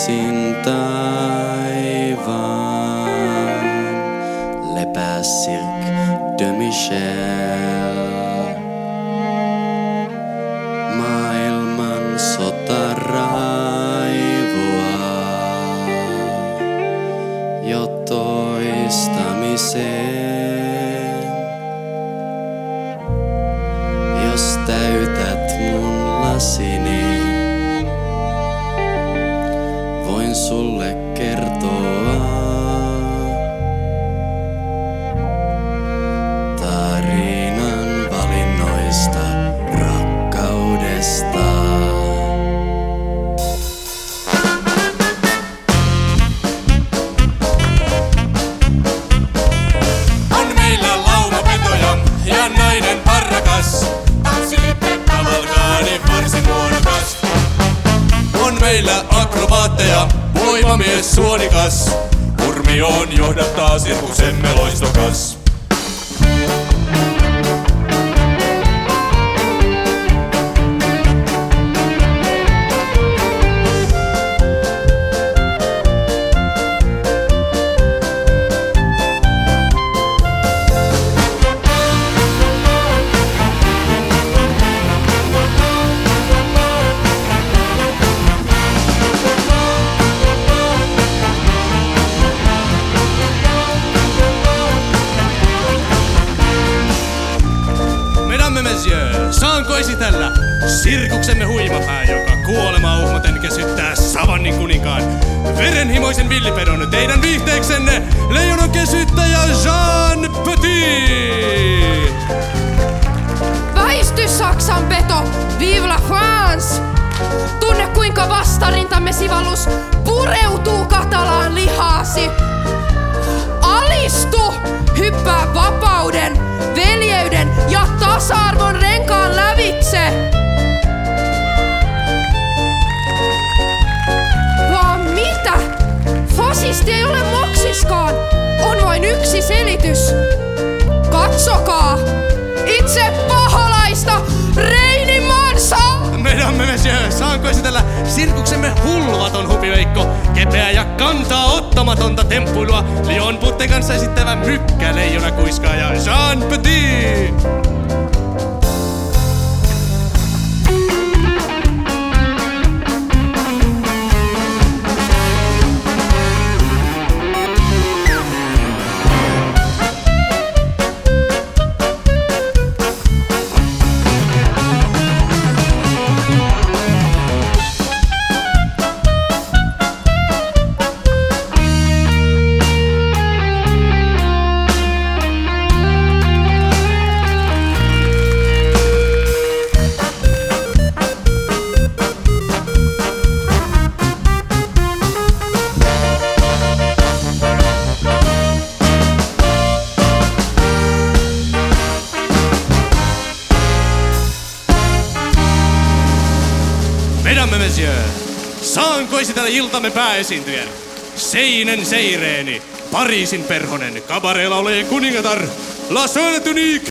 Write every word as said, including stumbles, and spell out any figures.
Yksin taivaan lepää Cirque de Michel. Maailman sota raivoaa jo toistamiseen. Jos täytät mun lasini, voin sulle kertoa tarinan valinnoista, rakkaudesta. On meillä laumapetoja ja nainen parrakas, kavalkaani varsin muodokas. On meillä akrobaatteja, voimamies suonikas, Urmioon johdattaa sirkuksemme loistokas. Saanko esitellä sirkuksemme huimapää, joka kuolemaa uhmaten kesyttää savannin kuninkaan, verenhimoisen villipedon teidän viihteeksenne, leijonan kesyttäjä Jean Petit! Väisty Saksan peto, vive la France! Tunne kuinka vastarintamme sivallus pureutuu katalaan lihaasi. Alistu, hyppää vapauden, veljeyden ja tasa-arvon renkaan lävitse. Vaan mitä? Fasisti ei ole moksiskaan. On vain yksi selitys. Katsokaa! Itse paholaista Reini Mansa! Mesdames, messieurs, saanko esitellä sirkuksemme hulvaton hupiveikko, kepeä ja kantaa ottamatonta temppuilua, Lion Putten kanssa esittävä mykkäleijona kuiskaaja Jean Petit! Mesdames, messieurs, saanko esitellä iltamme pääesiintyjän? Seinen Seireeni, Pariisin perhonen, kabareella olee kuningatar, La Seule Tunique,